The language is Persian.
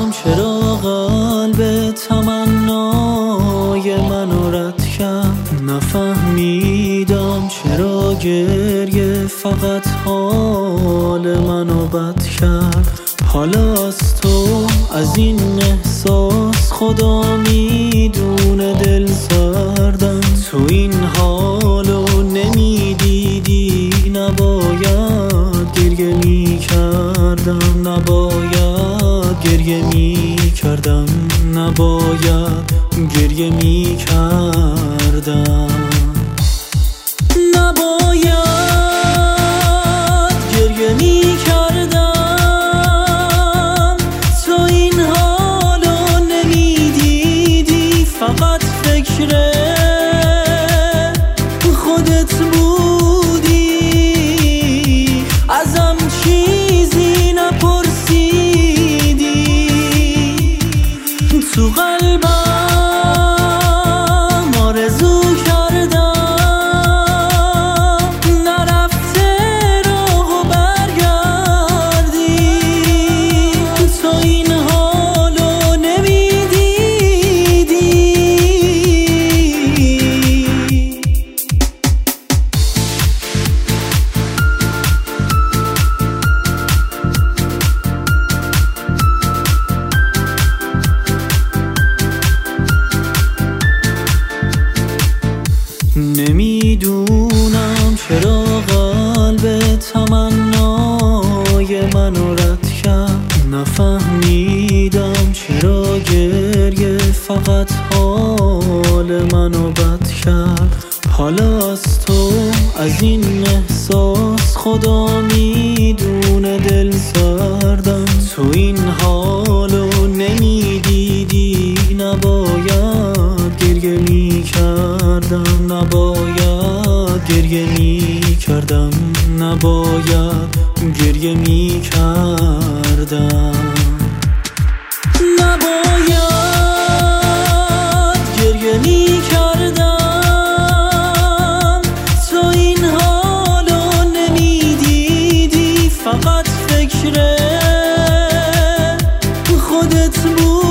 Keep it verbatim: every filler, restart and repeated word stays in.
چرا قلب تمنای منو رد کرد. نفهمیدم چرا گریه فقط حال منو بد کرد. حالا از تو از این احساس خدا میدونه دل سردم. تو این حالو نمیدیدی نباید گریه میکردم. نباید گریه میکردم. نباید گریه میکردم. نباید گریه میکردم. تو این حالو نمیدیدی فقط فکر خودت بودی. ازم چیزی نپرسیدی. تو قلبم آرزو کردم نرفته راهو برگردی. تو این حالو نمیدیدی. نمیدونم چرا قلب تمنای منو رد کرد. نفهمیدم چرا گریه فقط حال منو بد کرد. حالا از تو از این احساس خدا میدونه دل سردم. تو این حالو نمیدیدی نباید گریه میکردم. نباید گریه میکردم. نباید گریه میکردم. نباید گریه میکردم. تو این حالو نمیدیدی فقط فکر خودت بود.